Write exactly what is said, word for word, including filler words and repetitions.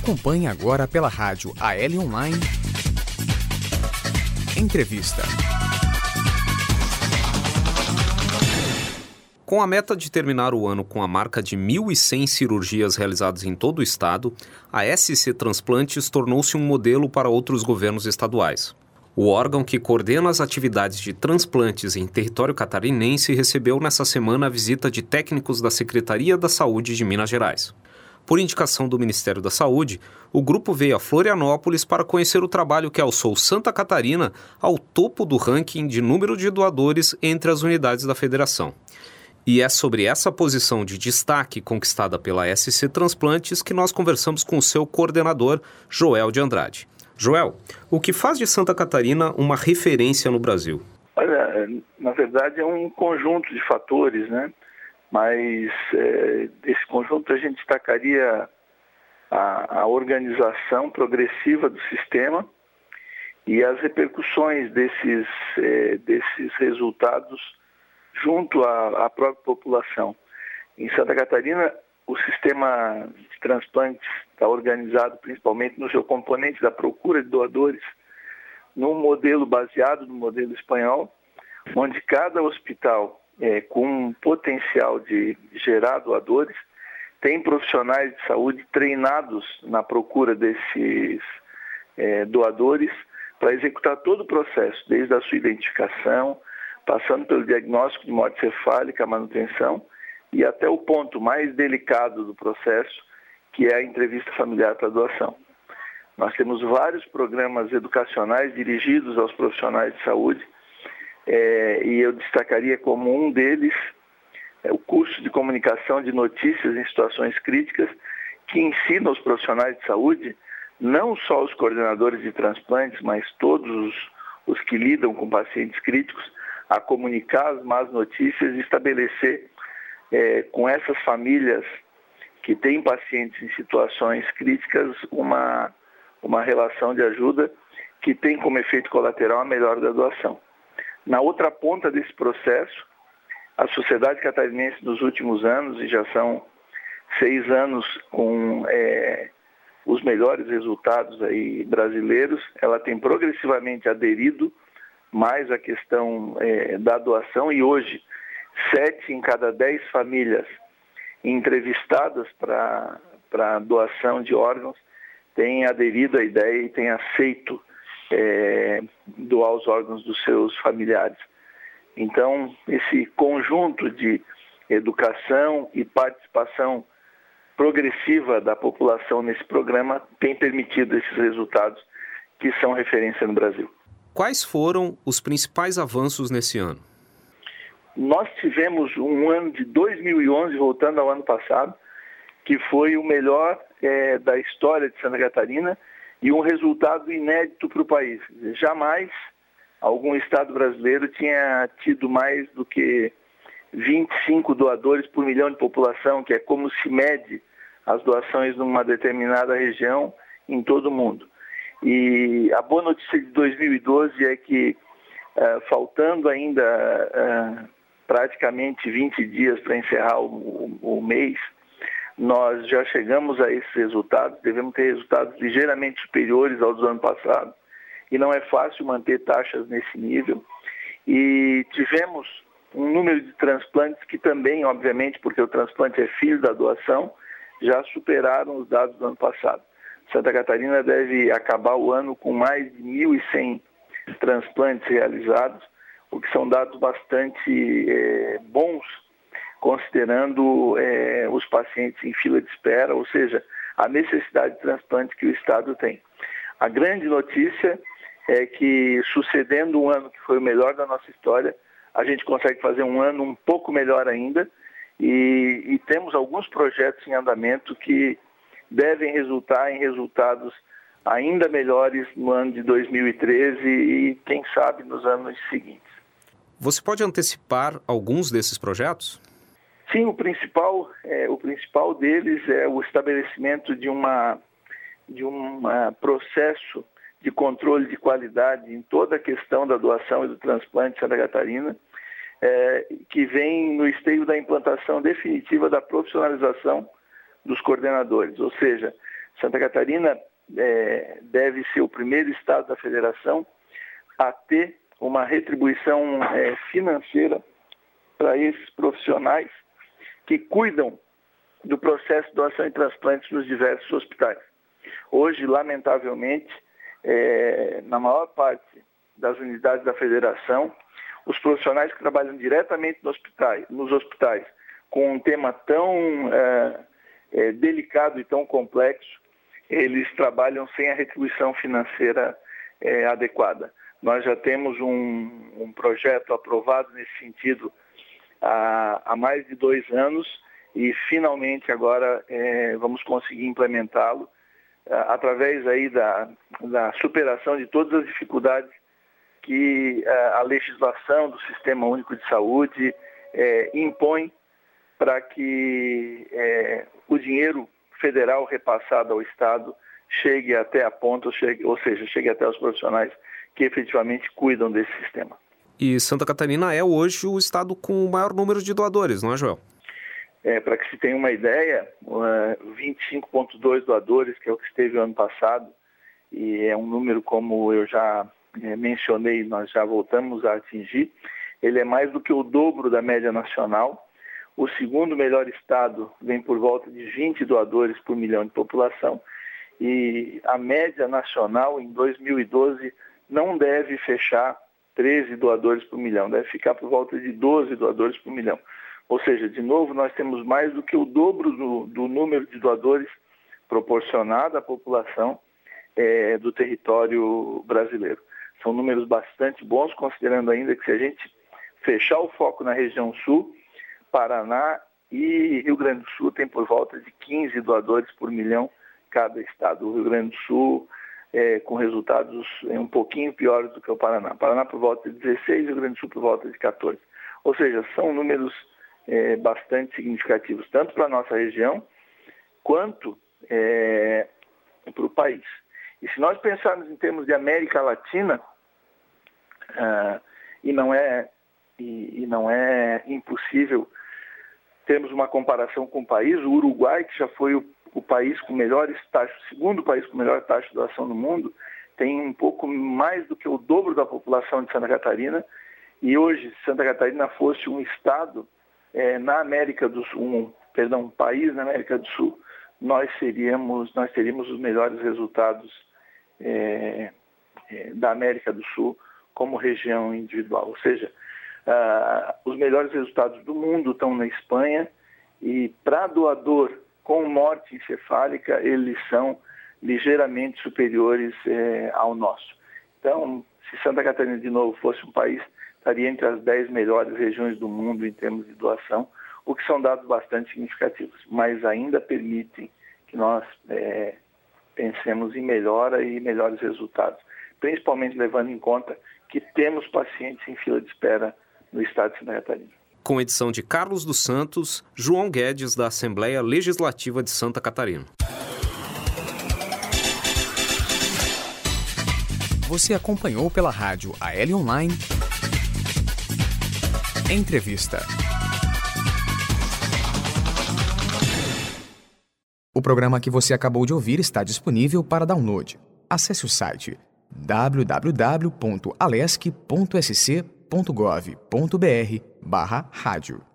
Acompanhe agora pela rádio A L Online. Entrevista. Com a meta de terminar o ano com a marca de mil e cem cirurgias realizadas em todo o estado, a S C Transplantes tornou-se um modelo para outros governos estaduais. O órgão que coordena as atividades de transplantes em território catarinense recebeu nesta semana a visita de técnicos da Secretaria da Saúde de Minas Gerais. Por indicação do Ministério da Saúde, o grupo veio a Florianópolis para conhecer o trabalho que alçou Santa Catarina ao topo do ranking de número de doadores entre as unidades da federação. E é sobre essa posição de destaque conquistada pela S C Transplantes que nós conversamos com o seu coordenador, Joel de Andrade. Joel, o que faz de Santa Catarina uma referência no Brasil? Olha, na verdade é um conjunto de fatores, né? Mas é, desse conjunto a gente destacaria a, a organização progressiva do sistema e as repercussões desses, é, desses resultados junto à, à própria população. Em Santa Catarina, o sistema de transplantes está organizado principalmente no seu componente da procura de doadores, num modelo baseado no modelo espanhol, onde cada hospital é, com um potencial de gerar doadores tem profissionais de saúde treinados na procura desses é, doadores para executar todo o processo, desde a sua identificação, passando pelo diagnóstico de morte cefálica, a manutenção, e até o ponto mais delicado do processo, que é a entrevista familiar para doação. Nós temos vários programas educacionais dirigidos aos profissionais de saúde, é, e eu destacaria como um deles é, o curso de comunicação de notícias em situações críticas, que ensina os profissionais de saúde, não só os coordenadores de transplantes, mas todos os, os que lidam com pacientes críticos, a comunicar as más notícias e estabelecer é, com essas famílias que têm pacientes em situações críticas uma, uma relação de ajuda que tem como efeito colateral a melhora da doação. Na outra ponta desse processo, a sociedade catarinense nos últimos anos, e já são seis anos com é, os melhores resultados aí brasileiros, ela tem progressivamente aderido mais a questão é, da doação, e hoje sete em cada dez famílias entrevistadas para para doação de órgãos têm aderido à ideia e têm aceito é, doar os órgãos dos seus familiares. Então, esse conjunto de educação e participação progressiva da população nesse programa tem permitido esses resultados que são referência no Brasil. Quais foram os principais avanços nesse ano? Nós tivemos um ano de dois mil e onze, voltando ao ano passado, que foi o melhor é, da história de Santa Catarina e um resultado inédito para o país. Jamais algum estado brasileiro tinha tido mais do que vinte e cinco doadores por milhão de população, que é como se mede as doações numa determinada região em todo o mundo. E a boa notícia de dois mil e doze é que, uh, faltando ainda uh, praticamente vinte dias para encerrar o, o, o mês, nós já chegamos a esses resultados, devemos ter resultados ligeiramente superiores aos do ano passado, e não é fácil manter taxas nesse nível. E tivemos um número de transplantes que também, obviamente, porque o transplante é filho da doação, já superaram os dados do ano passado. Santa Catarina deve acabar o ano com mais de mil e cem transplantes realizados, o que são dados bastante é, bons, considerando é, os pacientes em fila de espera, ou seja, a necessidade de transplante que o Estado tem. A grande notícia é que, sucedendo um ano que foi o melhor da nossa história, a gente consegue fazer um ano um pouco melhor ainda, e, e temos alguns projetos em andamento que devem resultar em resultados ainda melhores no ano de dois mil e treze e, quem sabe, nos anos seguintes. Você pode antecipar alguns desses projetos? Sim, o principal, é, o principal deles é o estabelecimento de uma de um processo de controle de qualidade em toda a questão da doação e do transplante em Santa Catarina, é, que vem no esteio da implantação definitiva da profissionalização dos coordenadores, ou seja, Santa Catarina é, deve ser o primeiro estado da federação a ter uma retribuição é, financeira para esses profissionais que cuidam do processo de doação e transplantes nos diversos hospitais. Hoje, lamentavelmente, é, na maior parte das unidades da federação, os profissionais que trabalham diretamente no hospital, nos hospitais, com um tema tão é, é, delicado e tão complexo, eles trabalham sem a retribuição financeira é, adequada. Nós já temos um, um projeto aprovado nesse sentido há, há mais de dois anos e finalmente agora é, vamos conseguir implementá-lo é, através aí da, da superação de todas as dificuldades que é, a legislação do Sistema Único de Saúde é, impõe para que é, o dinheiro federal repassado ao Estado chegue até a ponta, chegue, ou seja, chegue até os profissionais que efetivamente cuidam desse sistema. E Santa Catarina é hoje o estado com o maior número de doadores, não é, Joel? É, para que se tenha uma ideia, uh, vinte e cinco vírgula dois doadores, que é o que esteve ano passado, e é um número, como eu já é, mencionei, nós já voltamos a atingir, ele é mais do que o dobro da média nacional. O segundo melhor estado vem por volta de vinte doadores por milhão de população, e a média nacional em dois mil e doze não deve fechar treze doadores por milhão, deve ficar por volta de doze doadores por milhão. Ou seja, de novo, nós temos mais do que o dobro do, do número de doadores proporcionado à população é, do território brasileiro. São números bastante bons, considerando ainda que se a gente fechar o foco na região sul, Paraná e Rio Grande do Sul tem por volta de quinze doadores por milhão cada estado. O Rio Grande do Sul é, com resultados é, um pouquinho piores do que o Paraná. Paraná por volta de dezesseis e o Rio Grande do Sul por volta de quatorze. Ou seja, são números é, bastante significativos, tanto para a nossa região, quanto é, para o país. E se nós pensarmos em termos de América Latina, ah, e, não é, e, e não é impossível termos uma comparação com o país, o Uruguai, que já foi o o país com melhores taxas, o segundo país com melhor taxa de doação no mundo, tem um pouco mais do que o dobro da população de Santa Catarina, e hoje, se Santa Catarina fosse um estado é, na América do Sul, um, perdão, um país na América do Sul, nós seríamos, nós teríamos os melhores resultados é, é, da América do Sul como região individual. Ou seja, ah, os melhores resultados do mundo estão na Espanha, e para doador com morte encefálica, eles são ligeiramente superiores é, ao nosso. Então, se Santa Catarina, de novo, fosse um país, estaria entre as dez melhores regiões do mundo em termos de doação, o que são dados bastante significativos, mas ainda permitem que nós é, pensemos em melhora e melhores resultados, principalmente levando em conta que temos pacientes em fila de espera no estado de Santa Catarina. Com edição de Carlos dos Santos, João Guedes, da Assembleia Legislativa de Santa Catarina. Você acompanhou pela rádio A L Online. Entrevista. O programa que você acabou de ouvir está disponível para download. Acesse o site w w w ponto alesc ponto s c ponto gov ponto b r barra rádio.